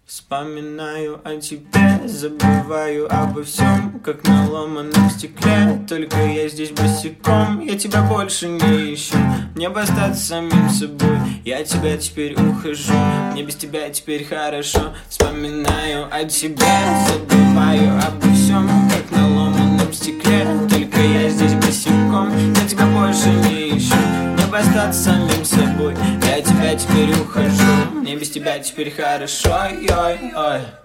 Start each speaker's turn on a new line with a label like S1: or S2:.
S1: Вспоминаю о тебе, забываю обо всем, как на ломаном стекле. Только я здесь босиком, я тебя больше не ищу. Мне бы остаться самим собой, я от тебя теперь ухожу. Мне без тебя теперь хорошо. Вспоминаю о тебе, забываю обо всем, как на ломаном стекле. Только я здесь босиком, я тебя больше не ищу. Мне бы остаться самим собой, я от тебя теперь ухожу. Мне без тебя теперь хорошо, ой-ой.